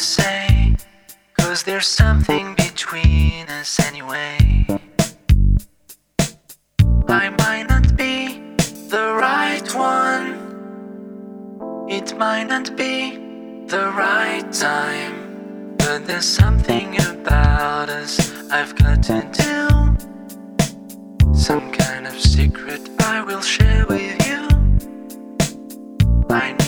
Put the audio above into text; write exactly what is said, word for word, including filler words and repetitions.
say, 'cause there's something between us anyway. I might not be the right one, it might not be the right time, but there's something about us I've got to do. Some kind of secret I will share with you. I